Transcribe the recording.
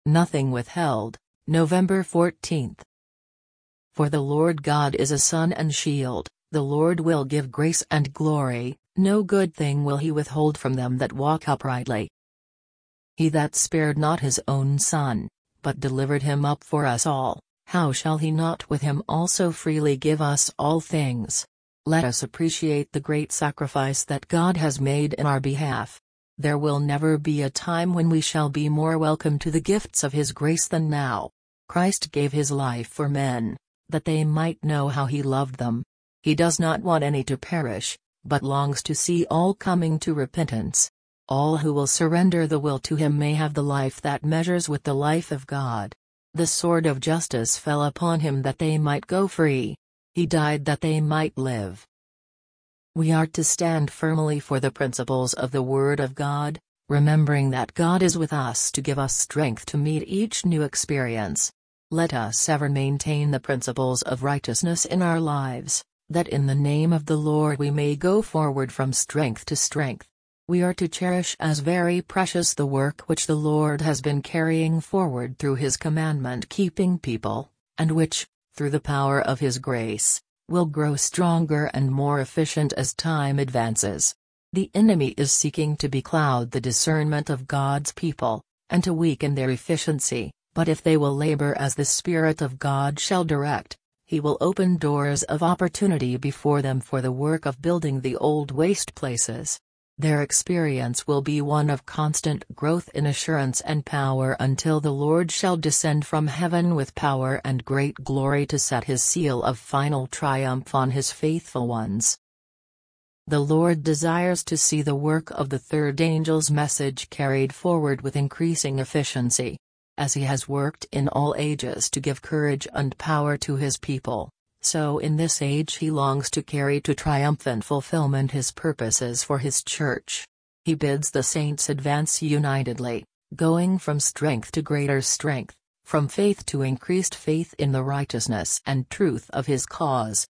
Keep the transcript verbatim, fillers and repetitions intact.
Nothing withheld, November fourteenth. For the Lord God is a sun and shield, the Lord will give grace and glory, no good thing will he withhold from them that walk uprightly. He that spared not his own Son, but delivered him up for us all, how shall he not with him also freely give us all things? Let us appreciate the great sacrifice that God has made in our behalf. There will never be a time when we shall be more welcome to the gifts of His grace than now. Christ gave His life for men, that they might know how He loved them. He does not want any to perish, but longs to see all coming to repentance. All who will surrender the will to Him may have the life that measures with the life of God. The sword of justice fell upon Him that they might go free. He died that they might live. We are to stand firmly for the principles of the Word of God, remembering that God is with us to give us strength to meet each new experience. Let us ever maintain the principles of righteousness in our lives, that in the name of the Lord we may go forward from strength to strength. We are to cherish as very precious the work which the Lord has been carrying forward through His commandment-keeping people, and which, through the power of His grace, will grow stronger and more efficient as time advances. The enemy is seeking to becloud the discernment of God's people, and to weaken their efficiency, but if they will labor as the Spirit of God shall direct, He will open doors of opportunity before them for the work of building the old waste places. Their experience will be one of constant growth in assurance and power until the Lord shall descend from heaven with power and great glory to set His seal of final triumph on His faithful ones. The Lord desires to see the work of the third angel's message carried forward with increasing efficiency. As He has worked in all ages to give courage and power to His people, so in this age He longs to carry to triumphant fulfillment His purposes for His church. He bids the saints advance unitedly, going from strength to greater strength, from faith to increased faith in the righteousness and truth of His cause,